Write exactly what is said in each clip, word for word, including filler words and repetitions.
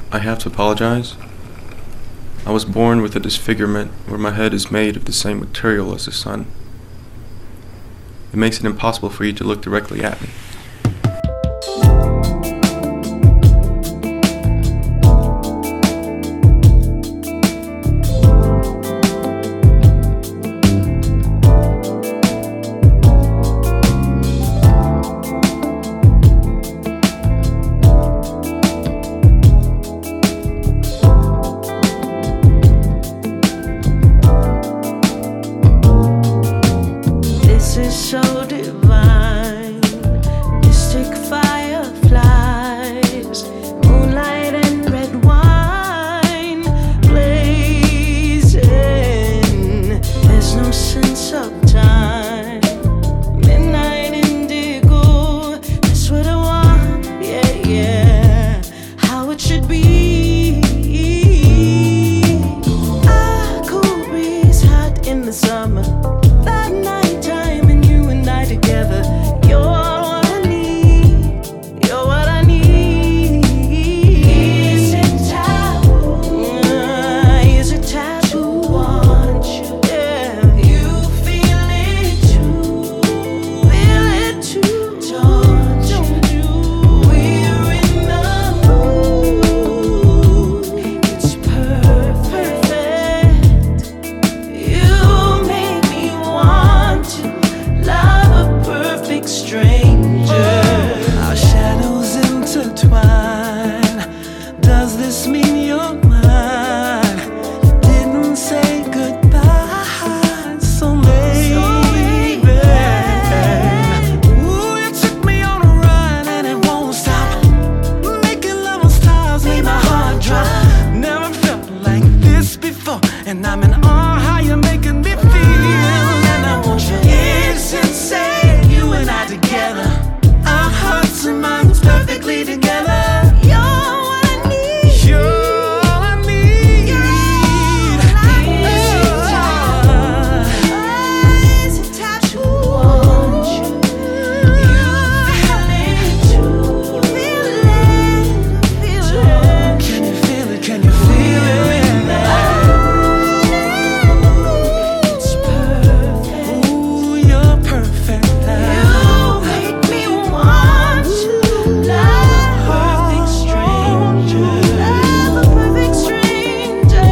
I have to apologize. I was born with a disfigurement where my head is made of the same material as the sun. It makes it impossible for you to look directly at me. So divine, mystic fireflies, moonlight and red wine blazing. There's no sense of time. Midnight indigo, that's what I want. Yeah, yeah, how it should be. A cool breeze, hot in the summer. That night together, you're what I need, you're what I need. Is it taboo? Uh, is it taboo? Want you, yeah. You feel it too, feel it too, don't you? We're in the mood, it's perfect. You make me want to love a perfect stranger. Our shadows intertwine. Does this mean you're mine? Didn't say goodbye, so maybe. Ooh, you took me on a ride and it won't stop. Making love on stars made my heart drop. Never felt like this before, and I'm in awe how you're making me feel. And I want you. It's insane, you and I together. Our hearts and minds perfectly together. You're what I need. You're all I need. You're all I need. Is it tattoo? Want you. You feel it too. Feel it, feel it. Can you feel it? Can you feel it? It's perfect. Ooh, you're perfect. You make me want to love a perfect stranger. Love a perfect stranger.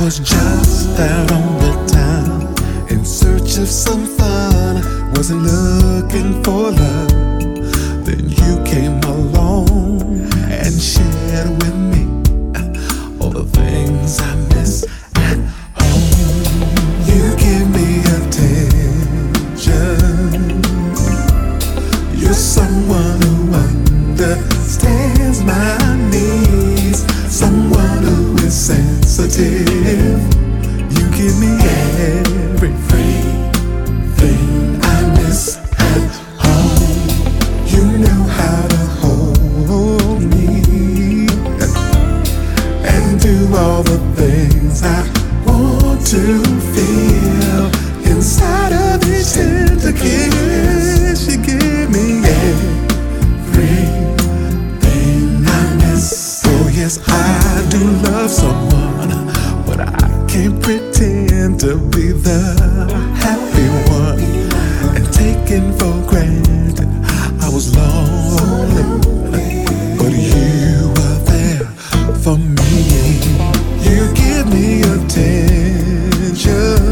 was just out on the town in search of some fun. Wasn't looking for love. Then you came along and shared with me all the things I miss at home. You give me attention. You're someone who understands my needs, someone who is sensitive. You give me everything I miss at home. You know how to hold me and do all the things I want to feel inside of each tender kiss. You give me everything I miss. Oh yes, I do love someone, but I can't pretend to be the happy one and taken for granted. I was lonely, but you were there for me. You give me attention.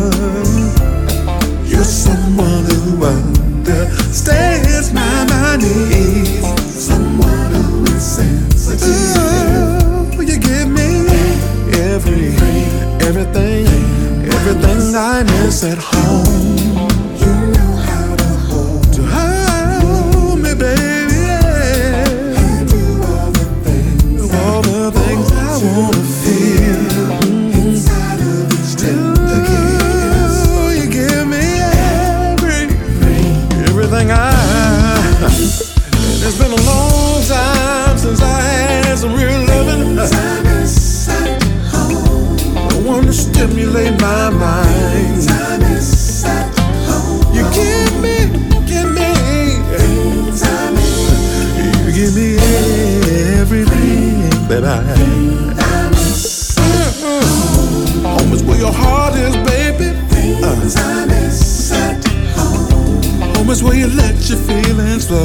You're someone who understands my, my needs, someone who is sensitive. Oh, you give me every, everything, everything I miss at home. You know how to hold, to hold me, baby, yeah. And do all the things, all the things I wanna feel inside of each tender kiss. Oh, you give me every, everything I. It's been a long time since I had some real loving. No one to stimulate my mind. You give me, give me, you give me everything that I miss. Home is where your heart is, baby. Uh. Home is where you let your feelings flow.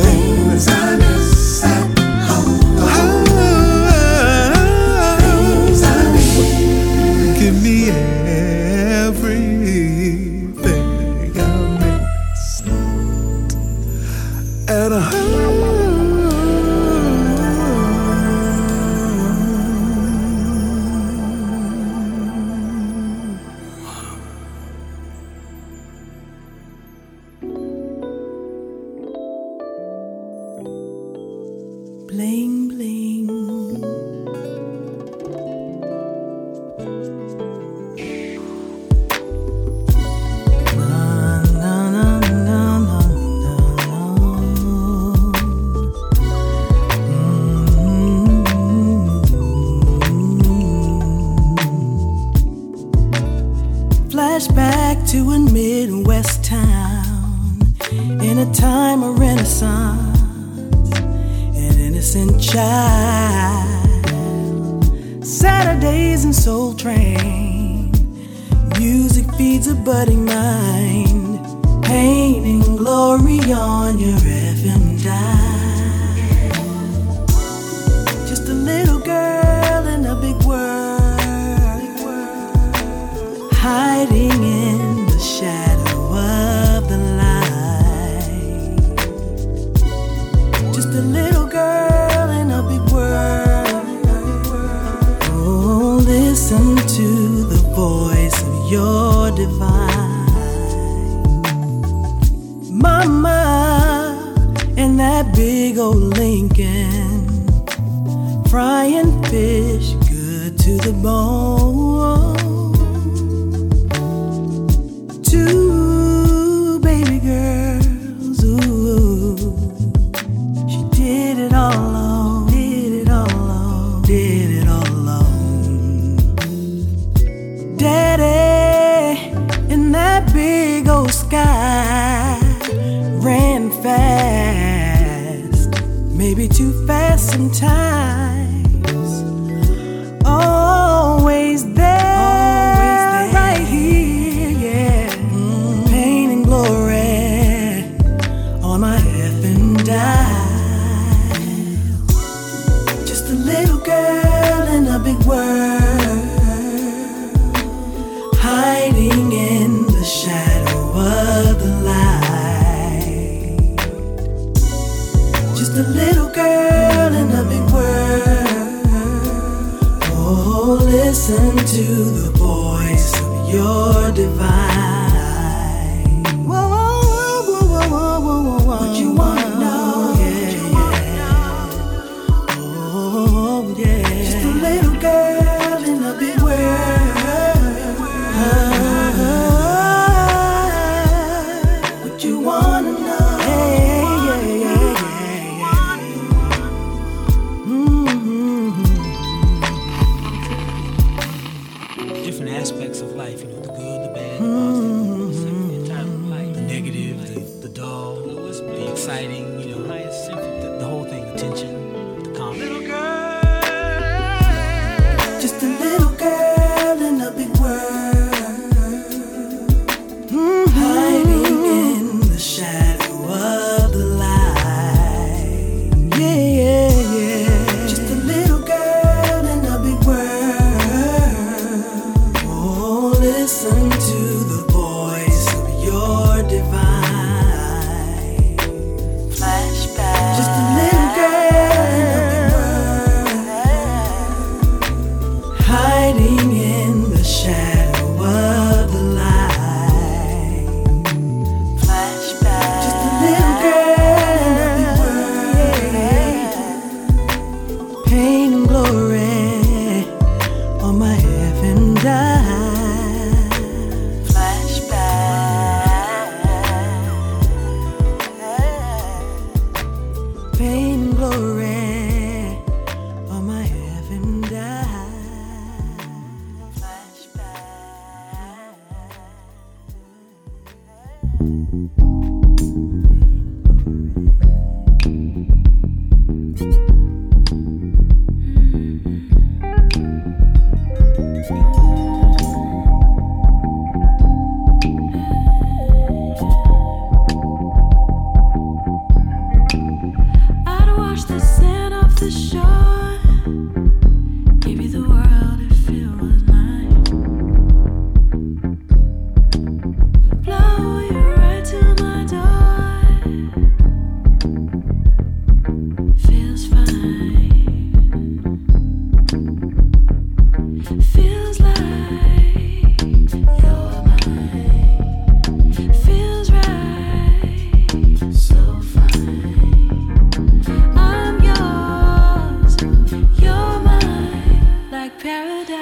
Give me everything I miss at home. Bling, bling. Na, na, na, na, na, na, na. Mm-hmm. Flashback to a Midwest town in a time of Renaissance. Innocent child, Saturdays and Soul Train. Music feeds a budding mind, painting glory on your F M dial. Just a little girl in a big world, hiding in the shadow of the light. Just a little girl. Listen to the voice of your divine Mama and that big old Lincoln, frying fish good to the bone. Two baby girls, ooh, she did it all alone, did it all alone, did it all alone. Daddy in that big old sky ran fast, maybe too fast sometimes. Always there, always there, right here, yeah. Mm-hmm. Pain and glory on my F and dial. Just a little girl in a big world, Oh, listen to the voice of your divine. Whoa, whoa, whoa, whoa, whoa, whoa, whoa. What you wanna know? Yeah, yeah. Oh, yeah. Just a little girl in a big world. What you wanna know? Hey, yeah, yeah, yeah, yeah. Mm-hmm. Different aspects of life, you know, the good, the bad, the positive, the entire life, the negative, the, the dull, the exciting, you know, the, the whole thing, the tension, the calm. Little girl, just a little girl in a big world, mm-hmm. hiding in the shadow of the light. Yeah, yeah, yeah. Just a little girl in a big world. Oh, listen to the voice of your divine. Flashback. Just a little girl in a big world, hiding in the shadow of the light. Flashback. Just a little girl in a big world, pain and glory on my heaven died. Flashback. Pain and glory on my heaven died. Flashback. I'd wash the sand off the shore, give you the world if it was mine. Blow you right to my door. Feels fine. Feels like you're mine. Feels right. So fine. I'm yours, you're mine, like paradise.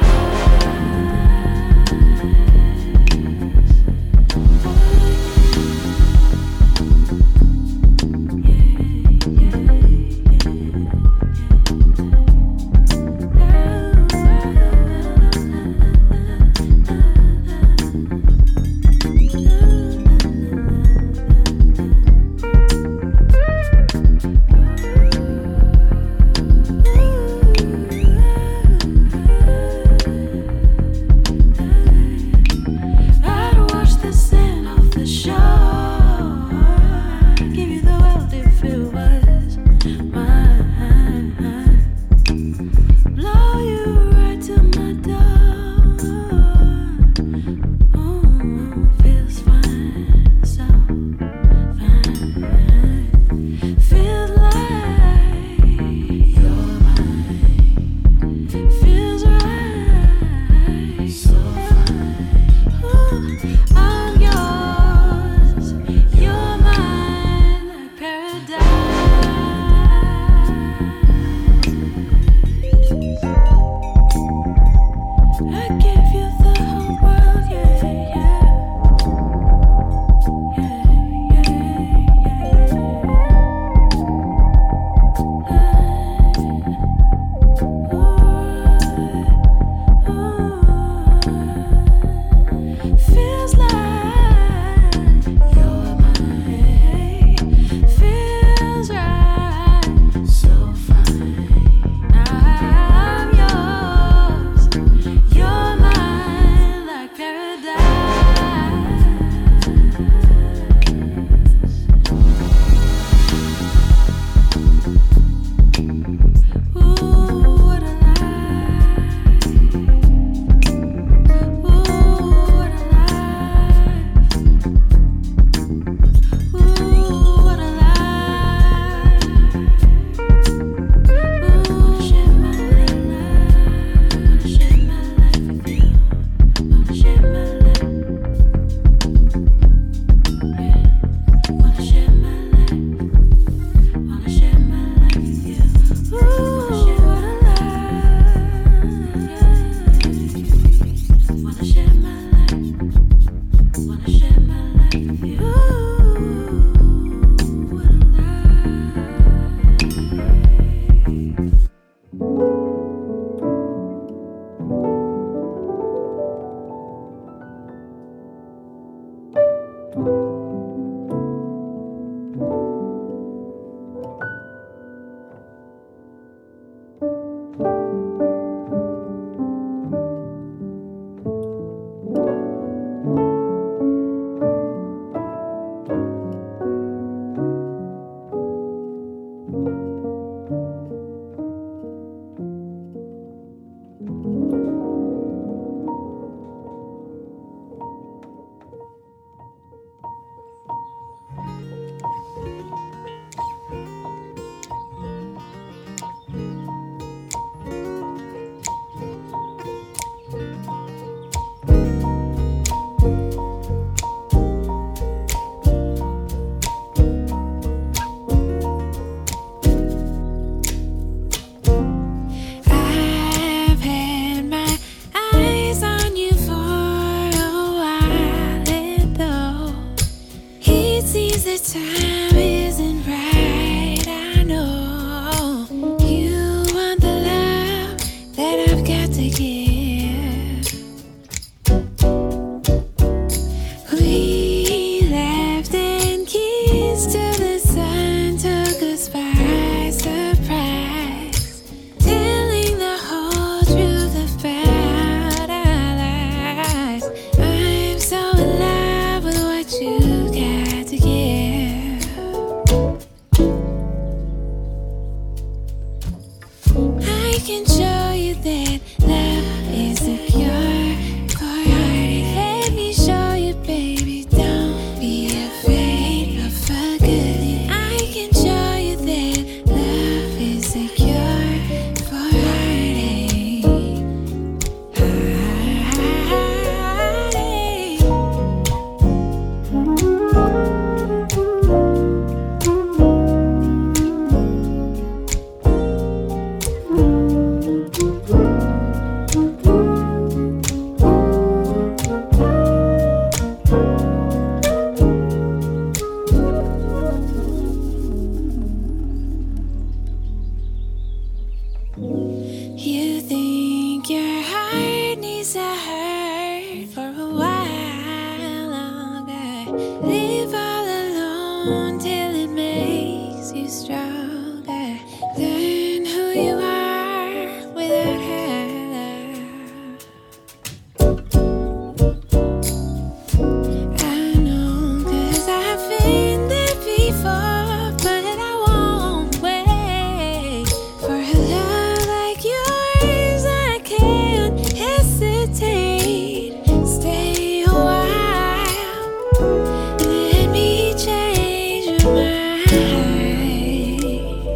to give. We laughed and kissed till the sun took us by surprise, telling the whole truth about our lives. I'm so in love with what you got to give. I can show you that love is a cure for heartache. Let me show you, baby, don't be afraid of forgetting. I can show you that love is a cure for heartache. You think your heart needs a hurt for a while longer. Live all alone till it makes you stronger. Learn who you are without her. I know, 'cause I've been there before, but I won't wait for a love like yours. I can't hesitate. Stay a while, let me change your mind.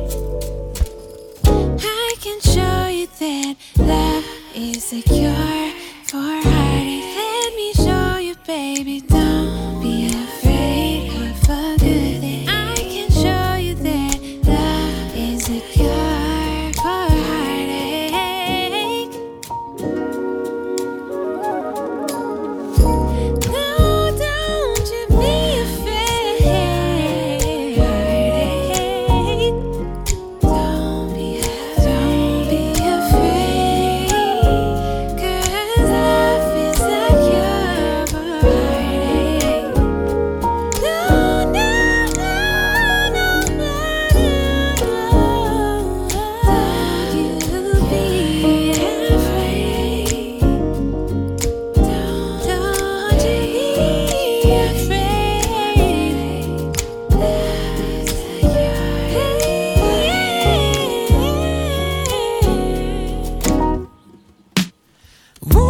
I can show you that love is a cure for heartache. Let me show you, baby, don't be afraid of forgetting. I can show you that love is a cure for heartache. No, don't you be afraid. Heartache. Don't be, don't be afraid. 'Cause love is a cure for heartache. No, no, no, no, no, no. Don't you be afraid. Don't, don't you be afraid. Love is a cure.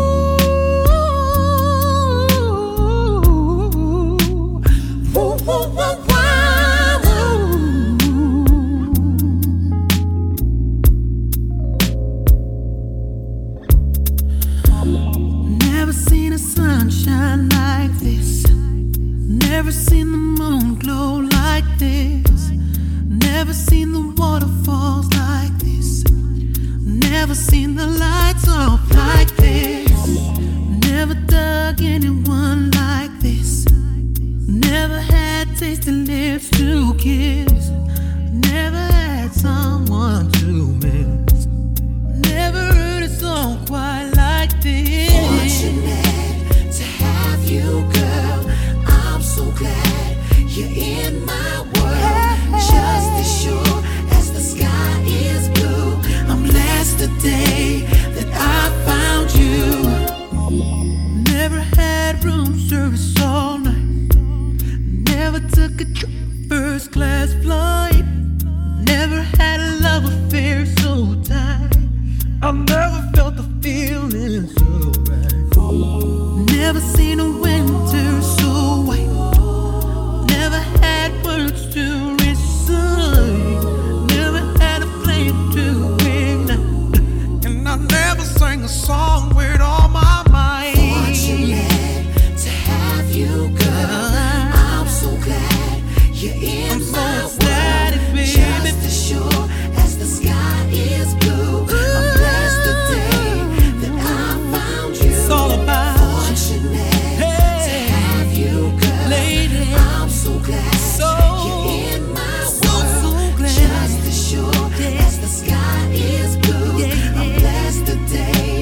Never seen a sunshine like this. Never seen the moon glow like this. Never seen the waterfalls like this. Never seen the lights off like this. Never dug anyone like this. Never had tasty lips to kiss. Never had someone to miss. Never heard a song quite like this. Fortunate to have you, girl. I'm so glad you're in my world. Just as sure as the sky is blue, I'm blessed today that I found you. Never had room service all night. Never took a trip first class flight. Never had a love affair so tight. I never felt the feeling so right. Never seen a winter so white. Never had words to recite. Never had a flame to ignite. And I never sang a song with all my might. Fortunate to have you, girl. I'm so glad you're in I'm my so ecstatic, world. Baby. Just as sure as the sky is blue, I'm blessed today that I found you. It's all about fortunate hey, to have you, girl. Lady, I'm so glad so, you're in my so, world. So glad. Just as sure yeah. as the sky is blue, yeah, yeah. I'm blessed today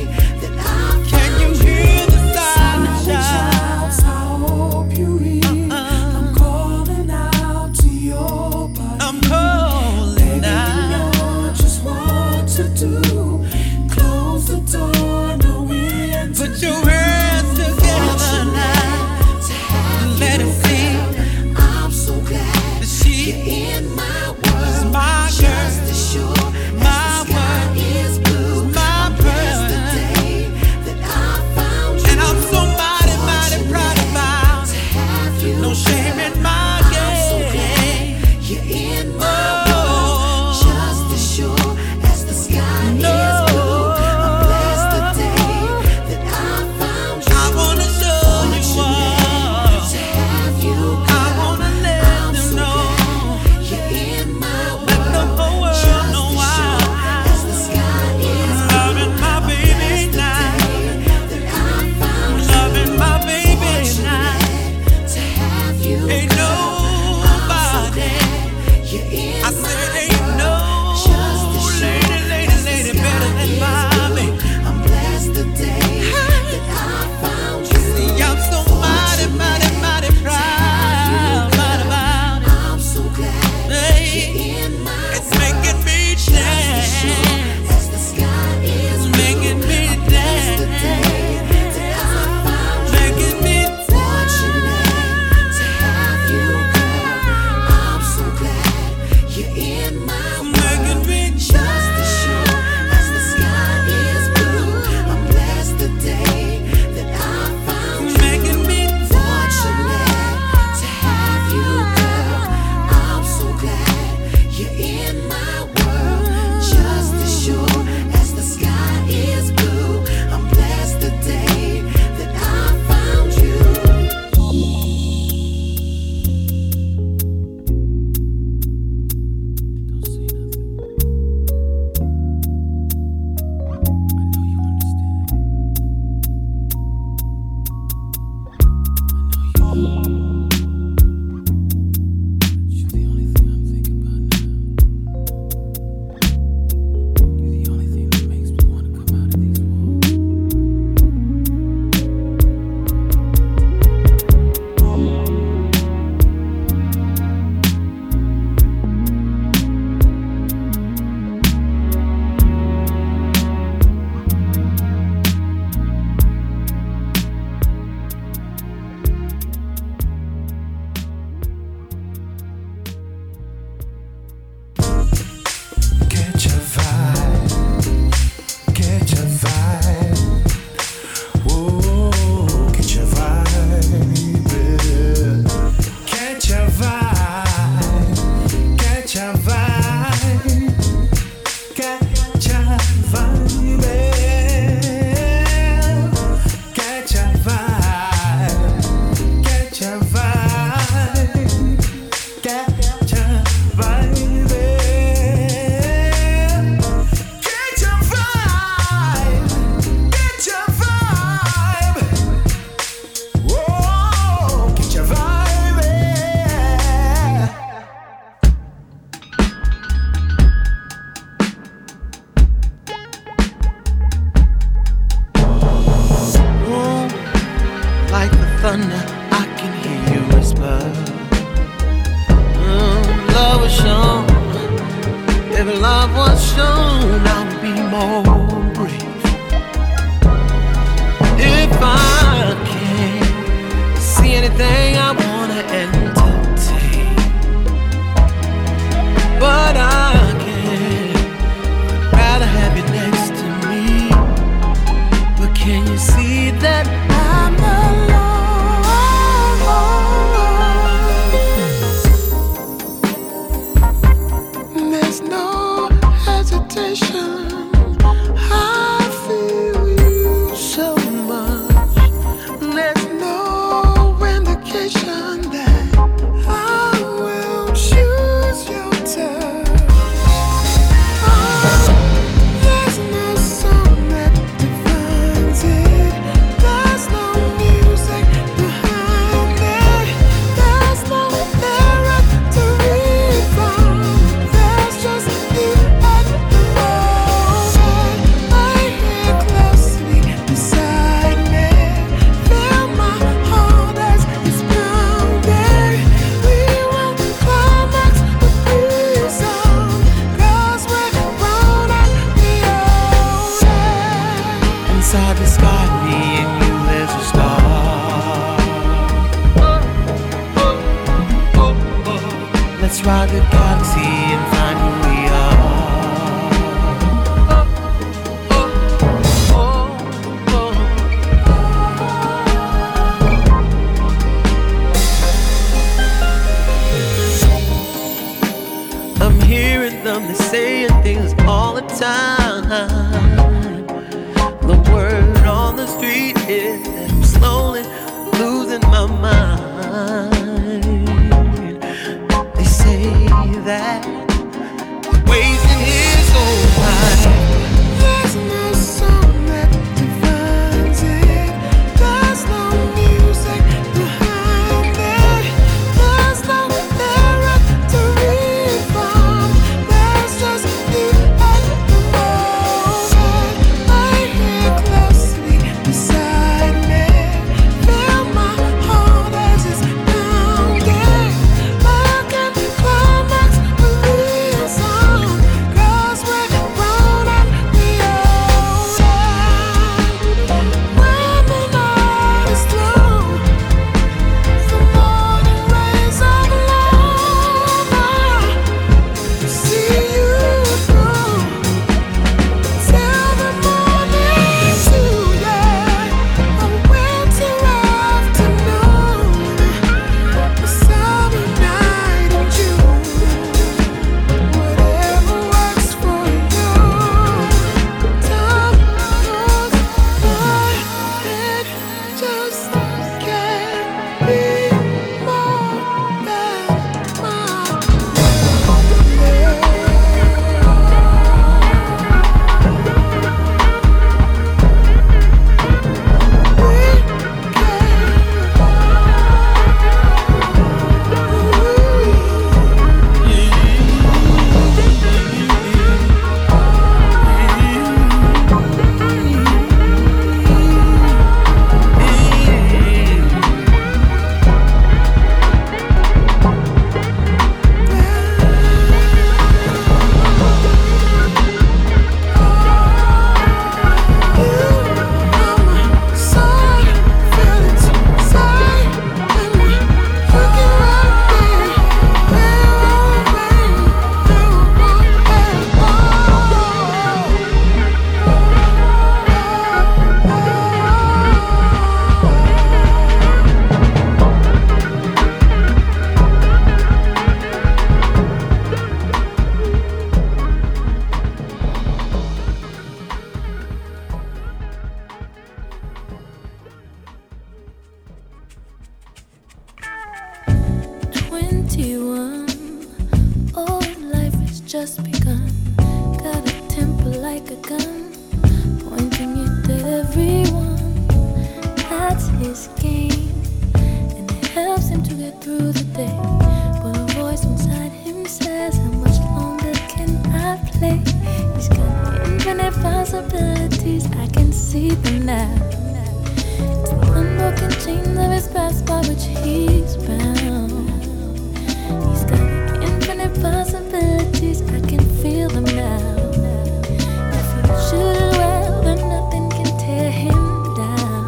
Can you see that I'm alone? There's no hesitation. I feel you so much. There's no indication that I will choose your touch. Oh, there's no song that defines it. There's no music behind it. There's no lyric to read from. There's just you at the moment. Right here closely beside me. Feel my heart as it's pounding. We will climax with these songs. 'Cause we're grown up, we own it. Inside the sky, me and you, there's a star. Let's ride the galaxy and find who we are. I'm hearing them, they're saying things all the time. The word on the street is that I'm slowly losing my mind. They say that wasting is so high. There's no song that defines it. There's no music behind it. There's no lyric to read from. There's just you at the moment. Right here closely beside me. Feel my heart as it's pounding. I can climax with these songs. 'Cause we're grown up, we own it. When the night is through, the morning rays of love, I'll see you through till the morning too. Yeah, a winter afternoon, a summer night in June. Whatever works for you. Time goes by, it just can't be more than my twenty-one. Oh, life has just begun. Got a temper like a gun, pointing it at everyone. That's his game, and it helps him to get through the day. But a voice inside him says, how much longer can I play? He's got infinite possibilities, I can see them now. It's the unbroken chains of his past by which he's bound. He's got infinite possibilities, I can feel them now. If he shoot it well, then nothing can tear him down.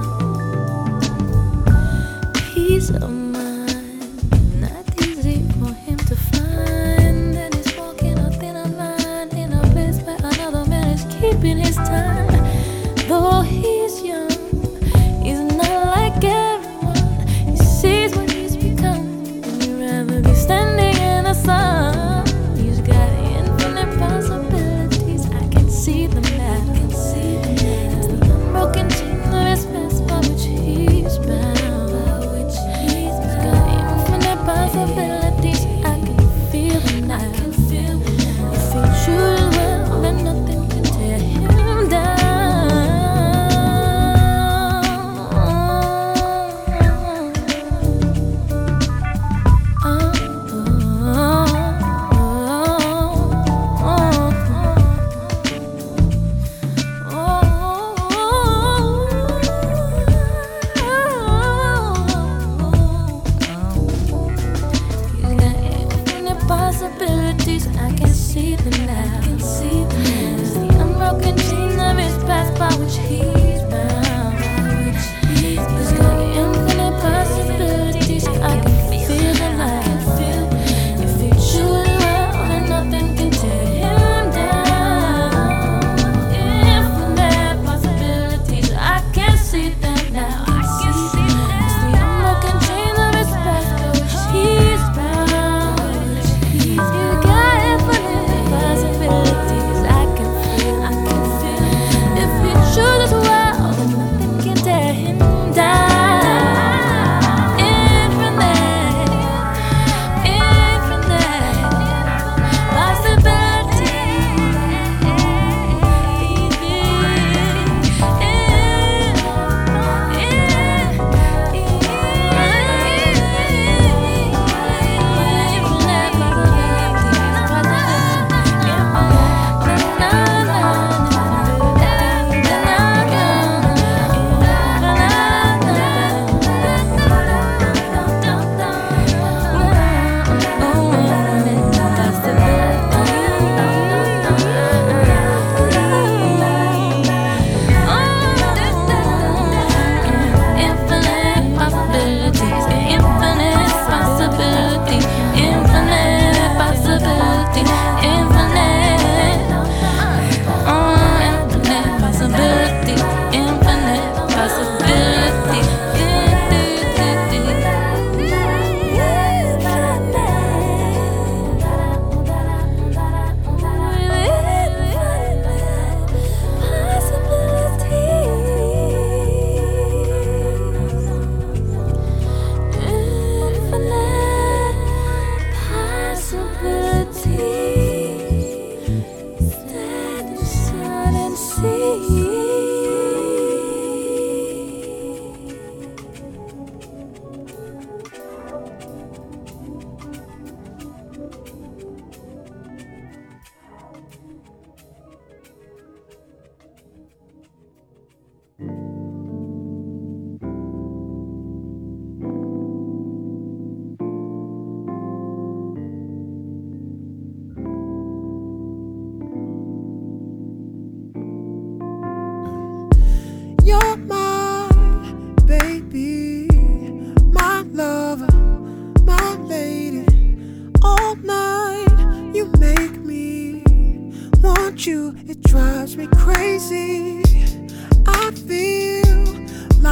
Peace of mind, not easy for him to find. And he's walking a thinner line in a place where another man is keeping his time. Though he's young,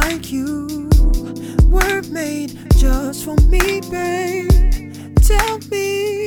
like you were made just for me, babe. Tell me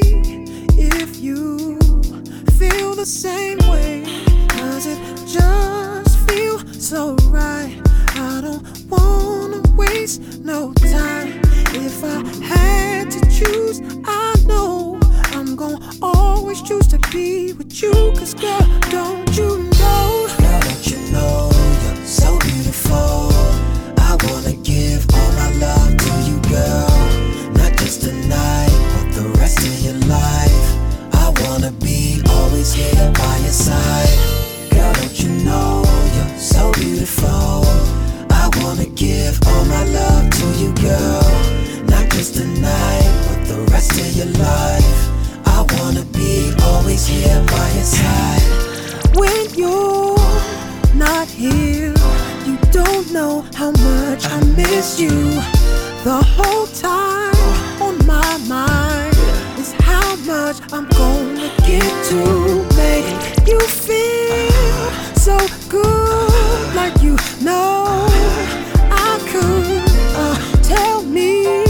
if you feel the same way. Does it just feel so right? I don't wanna waste no time. If I had to choose, I know I'm gonna always choose to be with you. Cause girl, don't you know? Girl, don't you know you're so beautiful? I wanna give all my love to you, girl. Not just tonight, but the rest of your life. I wanna be always here by your side. Girl, don't you know you're so beautiful? I wanna give all my love to you, girl. Not just tonight, but the rest of your life. I wanna be always here by your side. When you're not here, you don't know how much I miss you. The whole time on my mind is how much I'm gonna get to make you feel so good. Like you know I could. uh, Tell me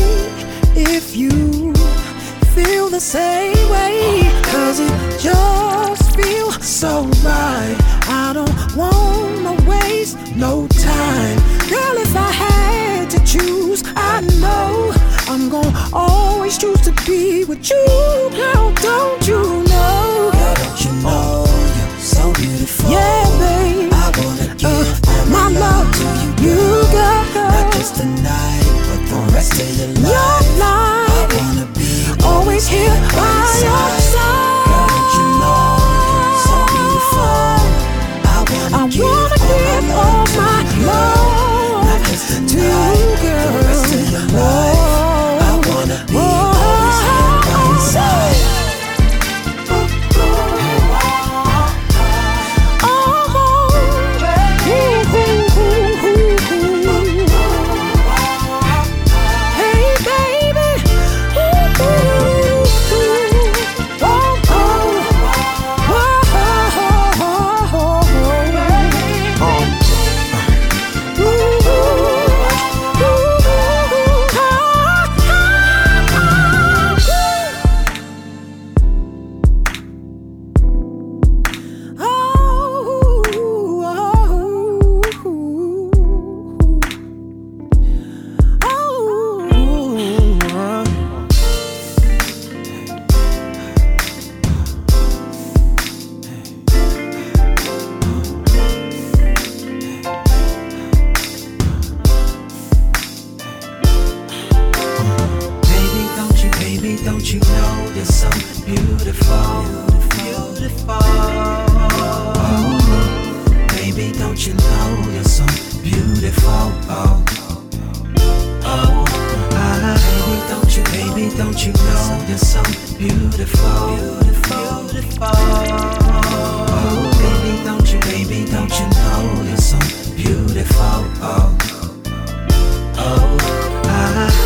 if you feel the same way. Cause it just feels so right. I don't wanna waste no time. Girl, if I had to choose, I know I'm gonna always choose to be with you. Girl, don't you know? Girl, don't you know you're so beautiful? Yeah, babe, I wanna give uh, all my, my love, love to you, you, girl. girl. Not just tonight, but the rest of your life. Your life. I wanna be Always here by your side. Girl, don't you know you're so beautiful? I wanna, I give, wanna give all my love, not just to tonight, you, girl. the rest of your life. I wanna be always here by your side. Don't you know you're so beautiful, beautiful? Oh, baby, don't you know you're so beautiful? Oh, oh, ah, baby, don't you, baby, don't you know you're so beautiful, beautiful, beautiful? Oh, baby, don't you, baby, don't you know you're so beautiful? Oh, oh, ah.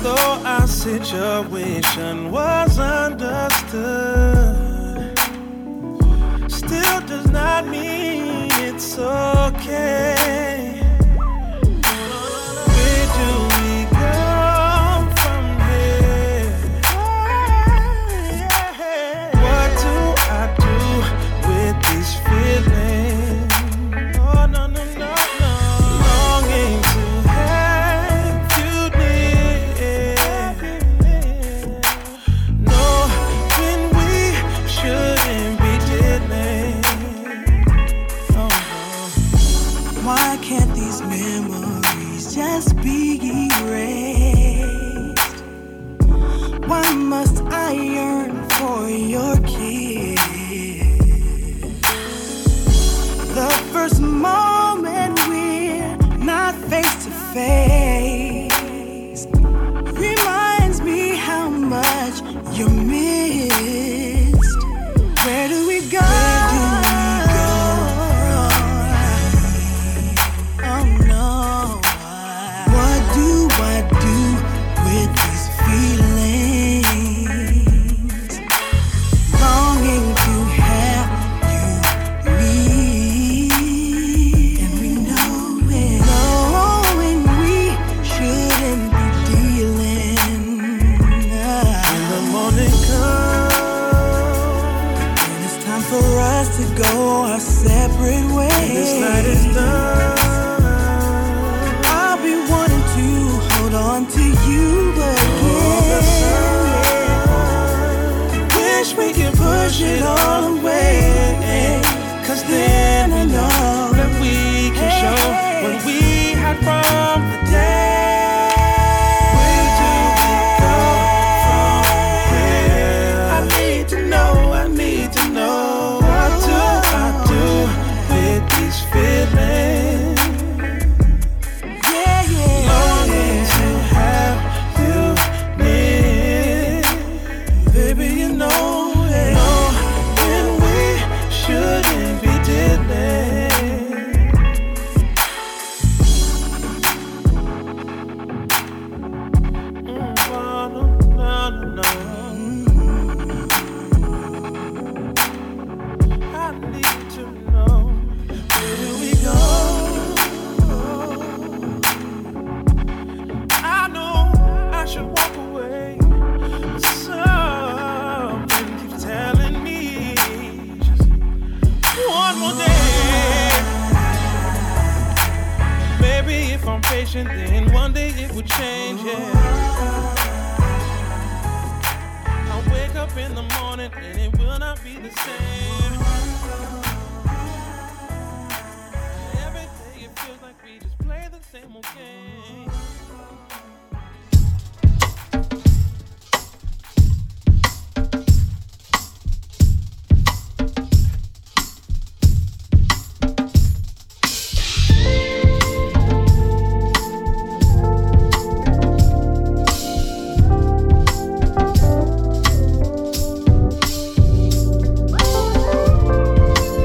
Although our situation was understood, still does not mean it's okay. Where do we go from here? What do I do with these feelings? Oh, no, no, no, no. Longing to have you near. No, when we shouldn't be dealing. Oh, no. Why can't these memories just be erased? Why must I yearn for your kiss? The first moment we're not face to face reminds me how much you missed. Where do we go? Oh no. What do I do with these feelings? Longing to have you near. And we know it. Knowing we shouldn't be dealing. When the morning comes And it's time for us to go our separate ways. this night is done, I'll be wanting to hold on to you again. Wish we could push it all away, 'cause then I know that we can show what we had from the day. Where do we go from here? I need to know, I need to know. What do I do with these feelings? yeah, yeah. Longing to have you near. Baby, you know it. Know when we shouldn't be dealing. Mm, oh, no, no, no, no. I need to know, where do we go? I know I should walk away, but something keeps telling me just one more day. Maybe if I'm patient, then one day it would change, yeah. I'll wake up in the morning and it will not be the same. Every day it feels like we just play the same old game.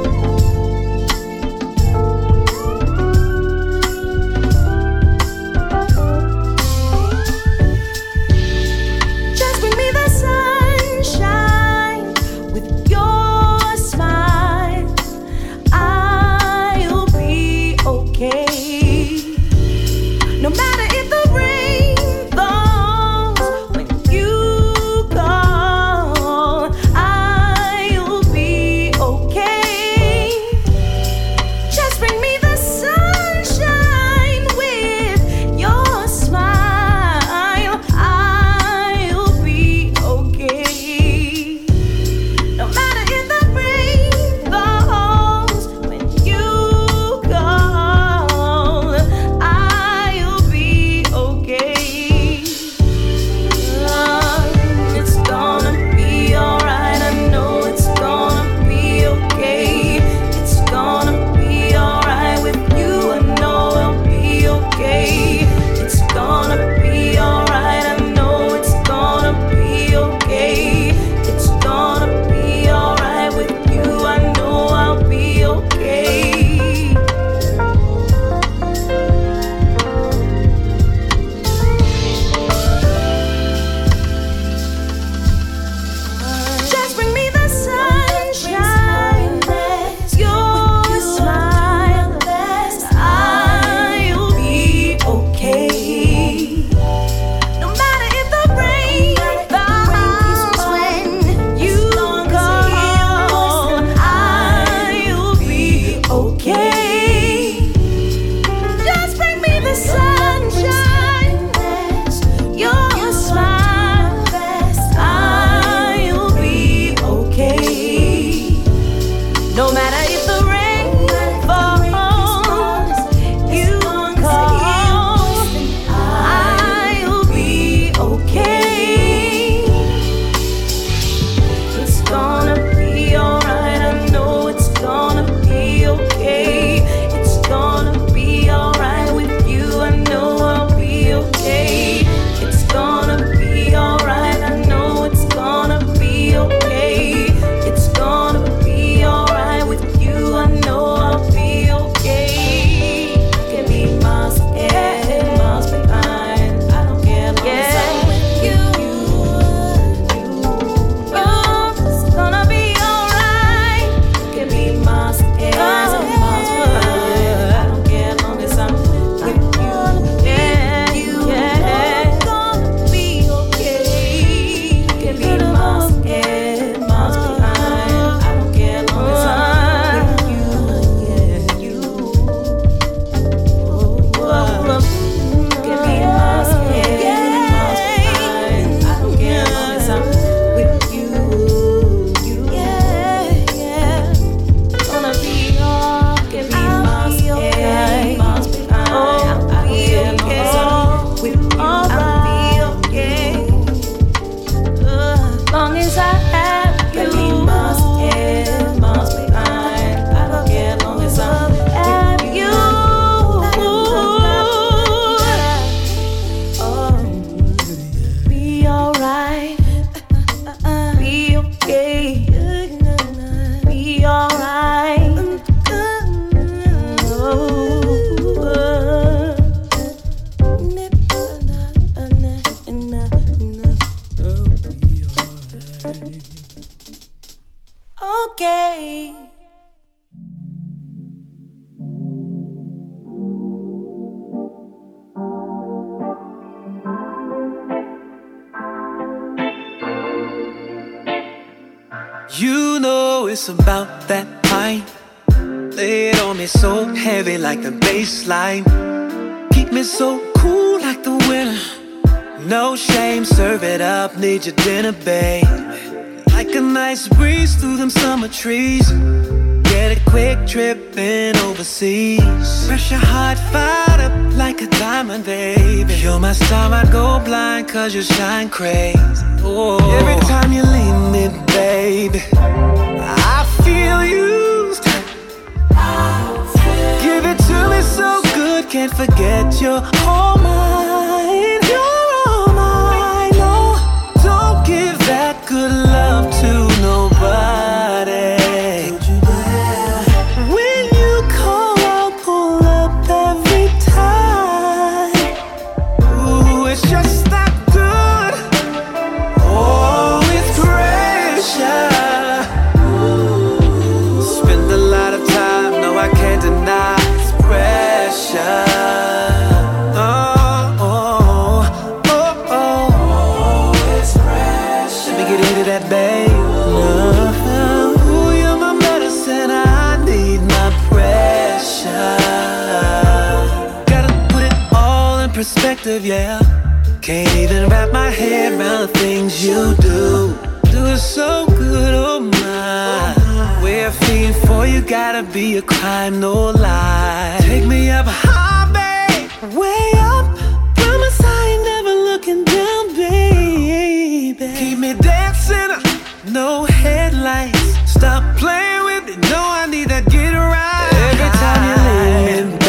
Thank okay. You know it's about that time. Lay it on me so heavy like the bass line. Keep me so cool like the winter. No shame, serve it up, need your dinner, babe. Like a nice breeze through them summer trees. Get a quick trip in overseas. Press your heart fired up like a diamond, baby. You're my star, I'd go blind cause you shine crazy. Oh. Every time you lean it, baby, I feel used. Give it to me so good, can't forget you're all mine. You're all mine, no. Don't give that good love to nobody. When you call, I'll pull up every time. Ooh, it's just that good. Oh, it's pressure. Spend a lot of time, no, I can't deny it's pressure. Oh, oh, oh, oh, it's pressure. Let me get into that, babe. Ooh, you're my medicine, I need my pressure. Gotta put it all in perspective, yeah. Can't even wrap my head around the things you do. Do it so good, oh my. We're fiending for you, gotta be a crime, no lie. Take me up high, babe, way up. Promise I ain't never looking down, baby. Keep me dancing, no headlights. Stop playing with me, no, I need that get right. Every time you leave me,